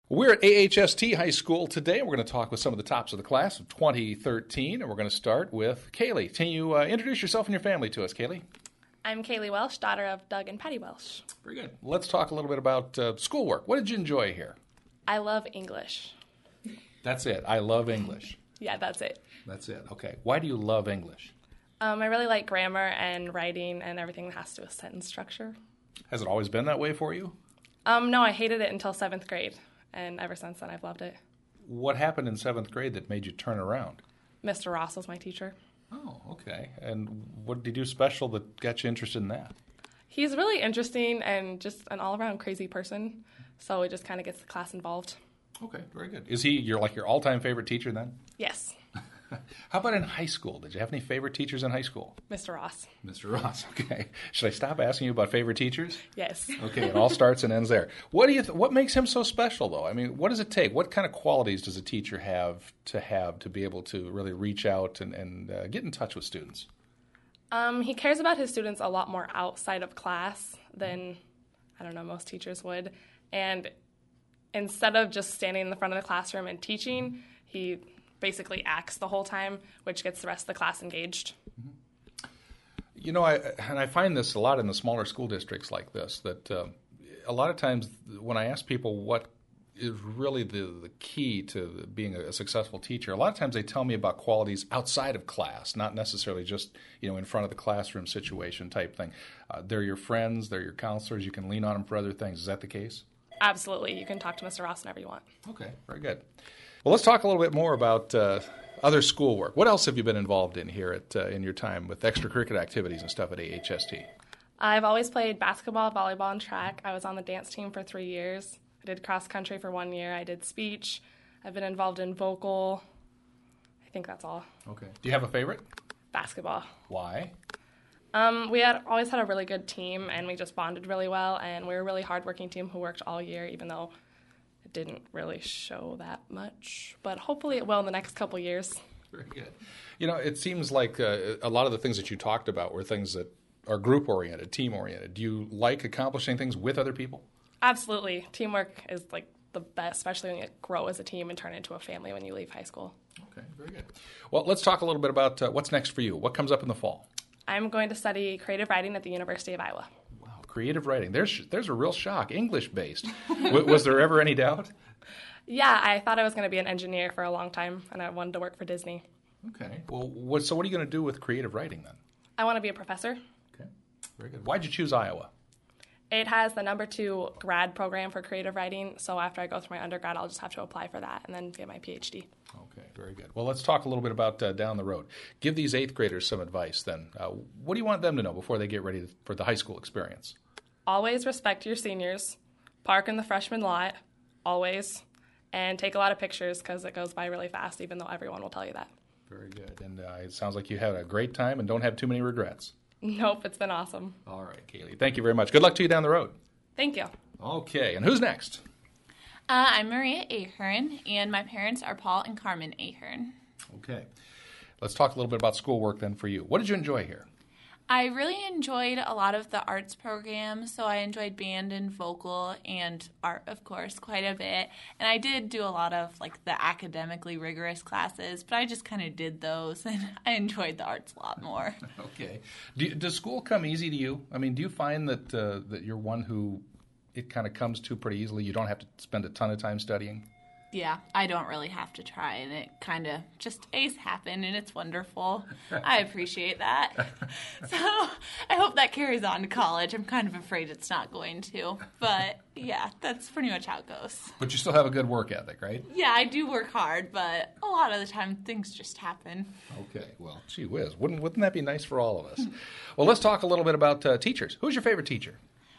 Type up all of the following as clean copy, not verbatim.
We're at AHST High School today, and we're going to talk with some of the tops of the class of 2013, and we're going to start with Kaylee. Can you introduce yourself and your family to us, Kaylee? I'm Kaylee Welsh, daughter of Doug and Patty Welsh. Very good. Let's talk a little bit about schoolwork. What did you enjoy here? I love English. That's it. I love English. Yeah, that's it. That's it. Okay. Why do you love English? I really like grammar and writing and everything that has to do with sentence structure. Has it always been that way for you? No, I hated it until 7th grade, and ever since then I've loved it. What happened in 7th grade that made you turn around? Mr. Ross was my teacher. Oh, okay. And what did he do special that got you interested in that? He's really interesting and just an all-around crazy person, so it just kind of gets the class involved. Okay, very good. Is he your all-time favorite teacher then? Yes. How about in high school? Did you have any favorite teachers in high school? Mr. Ross. Mr. Ross, okay. Should I stop asking you about favorite teachers? Yes. Okay, it all starts and ends there. What do you? What makes him so special, though? I mean, what does it take? What kind of qualities does a teacher have to be able to really reach out and get in touch with students? He cares about his students a lot more outside of class than, most teachers would. And instead of just standing in the front of the classroom and teaching, he basically acts the whole time, which gets the rest of the class engaged. Mm-hmm. You know, I find this a lot in the smaller school districts like this, that a lot of times when I ask people what is really the key to being a successful teacher, a lot of times they tell me about qualities outside of class, not necessarily just, in front of the classroom situation type thing. They're your friends, they're your counselors, you can lean on them for other things. Is that the case? Absolutely. You can talk to Mr. Ross whenever you want. Okay, very good. Well, let's talk a little bit more about other schoolwork. What else have you been involved in here in your time with extracurricular activities and stuff at AHST? I've always played basketball, volleyball, and track. I was on the dance team for 3 years. I did cross country for 1 year. I did speech. I've been involved in vocal. I think that's all. Okay. Do you have a favorite? Basketball. Why? We always had a really good team, and we just bonded really well, and we were a really hardworking team who worked all year, even though it didn't really show that much. But hopefully it will in the next couple years. Very good. It seems like a lot of the things that you talked about were things that are group-oriented, team-oriented. Do you like accomplishing things with other people? Absolutely. Teamwork is like the best, especially when you grow as a team and turn into a family when you leave high school. Okay, very good. Well, let's talk a little bit about what's next for you. What comes up in the fall? I'm going to study creative writing at the University of Iowa. Wow, creative writing. There's a real shock. English-based. Was there ever any doubt? Yeah, I thought I was going to be an engineer for a long time, and I wanted to work for Disney. Okay. Well, so what are you going to do with creative writing then? I want to be a professor. Okay, very good. Why'd you choose Iowa? It has the #2 grad program for creative writing, so after I go through my undergrad, I'll just have to apply for that and then get my PhD. Okay, very good. Well, let's talk a little bit about down the road. Give these 8th graders some advice then. What do you want them to know before they get ready for the high school experience? Always respect your seniors. Park in the freshman lot, always. And take a lot of pictures because it goes by really fast, even though everyone will tell you that. Very good. And it sounds like you had a great time and don't have too many regrets. Nope, it's been awesome. All right, Kaylee. Thank you very much. Good luck to you down the road. Thank you. Okay, and who's next? I'm Maria Ahern, and my parents are Paul and Carmen Ahern. Okay. Let's talk a little bit about schoolwork then for you. What did you enjoy here? I really enjoyed a lot of the arts programs, so I enjoyed band and vocal and art, of course, quite a bit. And I did do a lot of, the academically rigorous classes, but I just kind of did those, and I enjoyed the arts a lot more. Okay. Does school come easy to you? I mean, do you find that you're one who it kind of comes to pretty easily? You don't have to spend a ton of time studying? Yeah, I don't really have to try, and it kind of just happen, and it's wonderful. I appreciate that. So I hope that carries on to college. I'm kind of afraid it's not going to, but yeah, that's pretty much how it goes. But you still have a good work ethic, right? Yeah, I do work hard, but a lot of the time things just happen. Okay, well, gee whiz. Wouldn't that be nice for all of us? Well, let's talk a little bit about teachers. Who's your favorite teacher?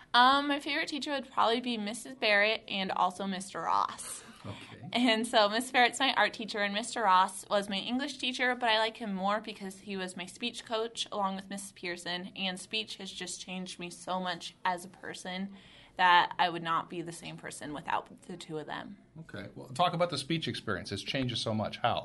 My favorite teacher would probably be Mrs. Barrett and also Mr. Ross. Okay. And so Miss Barrett's my art teacher, and Mr. Ross was my English teacher, but I like him more because he was my speech coach along with Mrs. Pearson, and speech has just changed me so much as a person that I would not be the same person without the two of them. Okay. Well, talk about the speech experience. It's changed so much. How?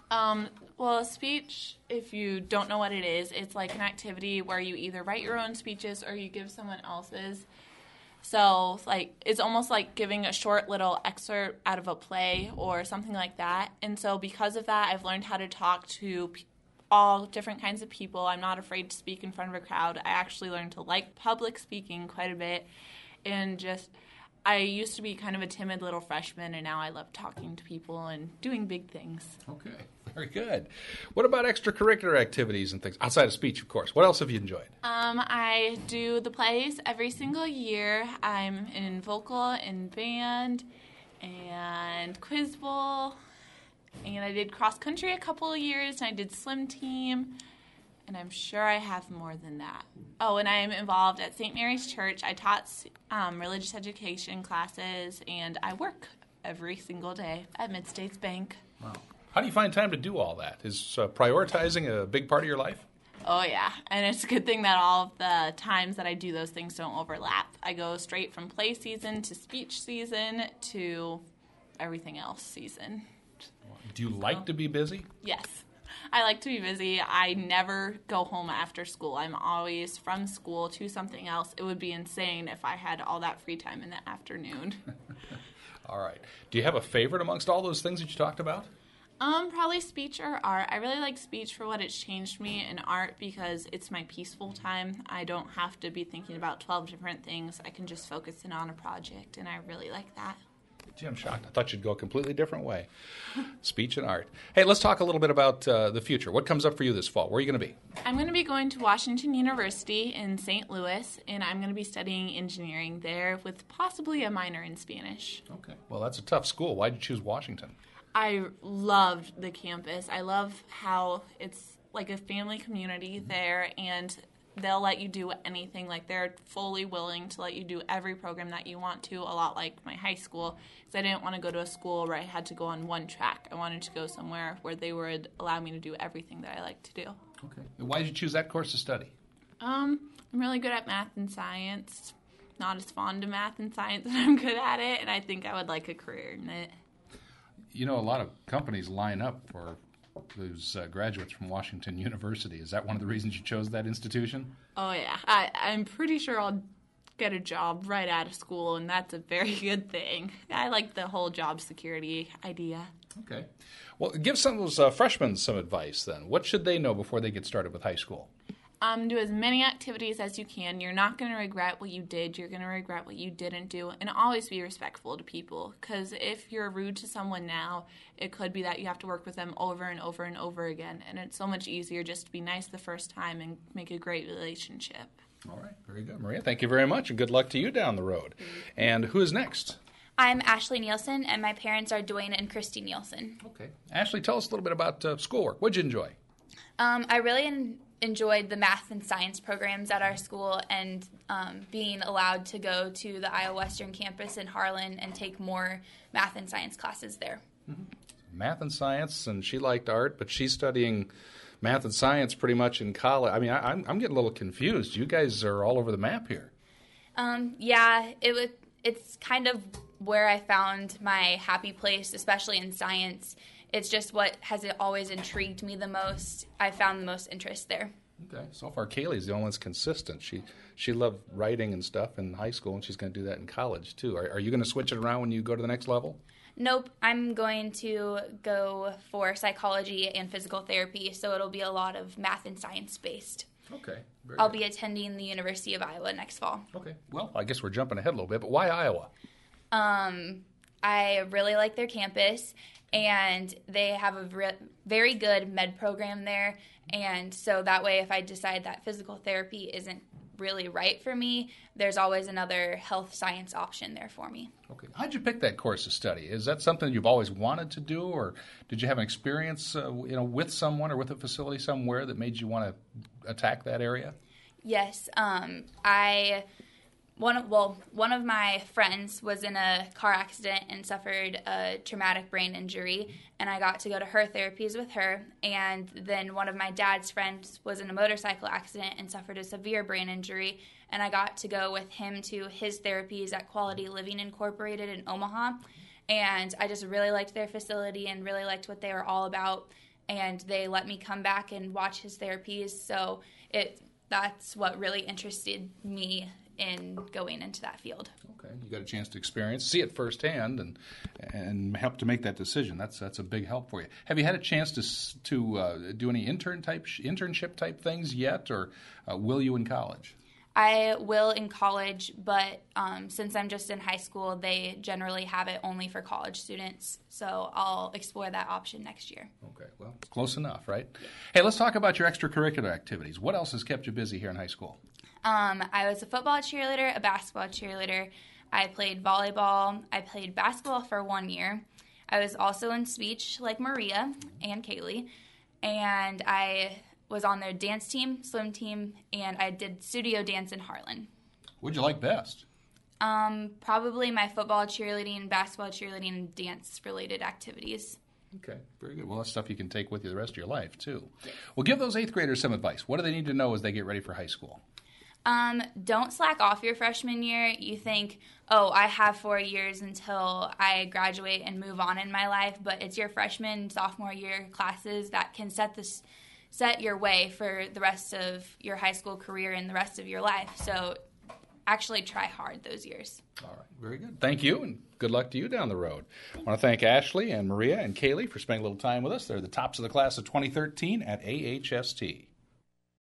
Well, speech, if you don't know what it is, it's like an activity where you either write your own speeches or you give someone else's. So, like, it's almost like giving a short little excerpt out of a play or something like that. And so because of that, I've learned how to talk to all different kinds of people. I'm not afraid to speak in front of a crowd. I actually learned to like public speaking quite a bit. And I used to be kind of a timid little freshman, and now I love talking to people and doing big things. Okay, very good. What about extracurricular activities and things outside of speech, of course? What else have you enjoyed? I do the plays every single year. I'm in vocal and band and quiz bowl, and I did cross country a couple of years, and I did swim team. And I'm sure I have more than that. Oh, and I am involved at St. Mary's Church. I taught religious education classes, and I work every single day at Mid-States Bank. Wow. How do you find time to do all that? Is prioritizing a big part of your life? Oh, yeah. And it's a good thing that all of the times that I do those things don't overlap. I go straight from play season to speech season to everything else season. Do you like to be busy? Yes. I like to be busy. I never go home after school. I'm always from school to something else. It would be insane if I had all that free time in the afternoon. All right. Do you have a favorite amongst all those things that you talked about? Probably speech or art. I really like speech for what it's changed me, and art because it's my peaceful time. I don't have to be thinking about 12 different things. I can just focus in on a project, and I really like that. Gee, I'm shocked. I thought you'd go a completely different way. Speech and art. Hey, let's talk a little bit about the future. What comes up for you this fall? Where are you going to be? I'm going to be going to Washington University in St. Louis, and I'm going to be studying engineering there with possibly a minor in Spanish. Okay. Well, that's a tough school. Why did you choose Washington? I loved the campus. I love how it's like a family community there, and they'll let you do anything. Like, they're fully willing to let you do every program that you want to, a lot like my high school, because I didn't want to go to a school where I had to go on one track. I wanted to go somewhere where they would allow me to do everything that I like to do. Okay. And why did you choose that course to study? I'm really good at math and science. Not as fond of math and science, but I'm good at it, and I think I would like a career in it. You know, a lot of companies line up for those graduates from Washington University. Is that one of the reasons you chose that institution? Oh, yeah. I'm pretty sure I'll get a job right out of school, and that's a very good thing. I like the whole job security idea. Okay. Well, give some of those freshmen some advice, then. What should they know before they get started with high school? Do as many activities as you can. You're not going to regret what you did. You're going to regret what you didn't do. And always be respectful to people. Because if you're rude to someone now, it could be that you have to work with them over and over and over again. And it's so much easier just to be nice the first time and make a great relationship. All right. Very good. Maria, thank you very much. And good luck to you down the road. And who is next? I'm Ashley Nielsen, and my parents are Dwayne and Christy Nielsen. Okay. Ashley, tell us a little bit about schoolwork. What did you enjoy? I really enjoyed the math and science programs at our school, and being allowed to go to the Iowa Western campus in Harlan and take more math and science classes there. Mm-hmm. Math and science, and she liked art, but she's studying math and science pretty much in college. I mean, I'm getting a little confused. You guys are all over the map here. Yeah, it's kind of where I found my happy place, especially in science. It's just what has always intrigued me the most. I found the most interest there. Okay. So far, Kaylee's the only one that's consistent. She loved writing and stuff in high school, and she's going to do that in college, too. Are you going to switch it around when you go to the next level? Nope. I'm going to go for psychology and physical therapy, so it'll be a lot of math and science-based. Okay. I'll be attending the University of Iowa next fall. Okay. Well, I guess we're jumping ahead a little bit, but why Iowa? I really like their campus, and they have a very good med program there, and so that way if I decide that physical therapy isn't really right for me, there's always another health science option there for me. Okay. How'd you pick that course to study? Is that something you've always wanted to do, or did you have an experience with someone or with a facility somewhere that made you want to attack that area? Yes. One of my friends was in a car accident and suffered a traumatic brain injury, and I got to go to her therapies with her. And then one of my dad's friends was in a motorcycle accident and suffered a severe brain injury, and I got to go with him to his therapies at Quality Living Incorporated in Omaha. And I just really liked their facility and really liked what they were all about, and they let me come back and watch his therapies, so that's what really interested me in going into that field. Okay, you got a chance to experience, see it firsthand, and help to make that decision. That's a big help for you. Have you had a chance to do any internship type things yet, or will you in college? I will in college, but since I'm just in high school, they generally have it only for college students. So I'll explore that option next year. Okay, well, it's close enough, right? Hey, let's talk about your extracurricular activities. What else has kept you busy here in high school? I was a football cheerleader, a basketball cheerleader. I played volleyball. I played basketball for 1 year. I was also in speech like Maria and Kaylee. And I was on their dance team, swim team, and I did studio dance in Harlan. What'd you like best? Probably my football cheerleading, basketball cheerleading, and dance-related activities. Okay, very good. Well, that's stuff you can take with you the rest of your life, too. Well, give those 8th graders some advice. What do they need to know as they get ready for high school? Don't slack off your freshman year. You think, oh, I have 4 years until I graduate and move on in my life, but it's your freshman, sophomore year classes that can set your way for the rest of your high school career and the rest of your life. So actually try hard those years. All right, very good. Thank you, and good luck to you down the road. I want to thank Ashley and Maria and Kaylee for spending a little time with us. They're the tops of the class of 2013 at AHST.